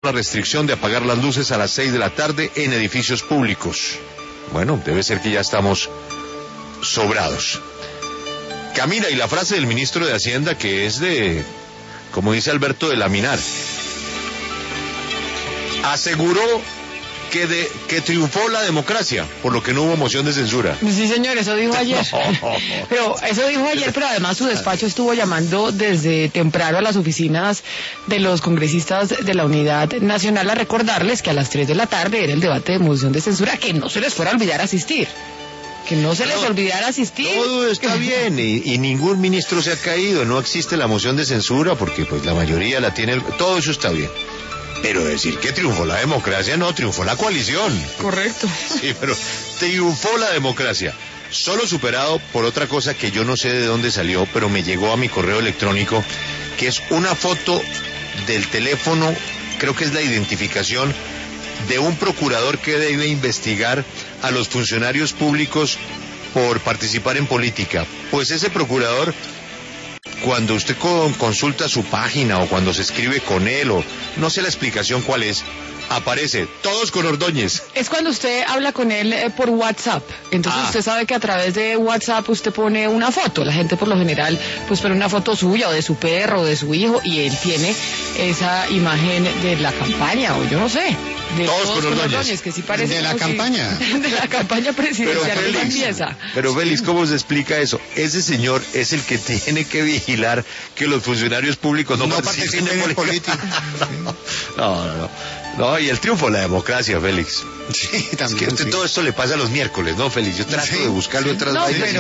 la restricción de apagar las luces a las 6 de la tarde en edificios públicos. Bueno, debe ser que ya estamos sobrados. Camila, y la frase del ministro de Hacienda, que es de, como dice Alberto, de laminar. Aseguró que triunfó la democracia, por lo que no hubo moción de censura. Sí, señor, eso dijo ayer. Pero además su despacho estuvo llamando desde temprano a las oficinas de los congresistas de la Unidad Nacional a recordarles que a las 3 de la tarde era el debate de moción de censura, que no se les fuera a olvidar asistir. Que no se les olvidara asistir. Todo está bien y ningún ministro se ha caído, no existe la moción de censura porque pues la mayoría la tiene, todo eso está bien. Pero decir que triunfó la democracia, no, triunfó la coalición. Correcto. Sí, pero triunfó la democracia. Solo superado por otra cosa que yo no sé de dónde salió, pero me llegó a mi correo electrónico, que es una foto del teléfono, creo que es la identificación de un procurador que debe investigar a los funcionarios públicos por participar en política. Pues ese procurador, cuando usted consulta su página o cuando se escribe con él o no sé la explicación cuál es, aparece todos con Ordóñez. Es cuando usted habla con él por WhatsApp. Entonces usted sabe que a través de WhatsApp usted pone una foto. La gente por lo general pues pone una foto suya o de su perro o de su hijo y él tiene esa imagen de la campaña o yo no sé. De todos con Ordóñez, que sí parece de la campaña. De la campaña presidencial de la pieza. Pero Félix, ¿cómo se explica eso? Ese señor es el que tiene que vigilar que los funcionarios públicos no participen en política. No, y el triunfo de la democracia, Félix. Sí, también. Es que todo esto le pasa los miércoles, ¿no, Félix? Yo trato de buscarlo otras vainas.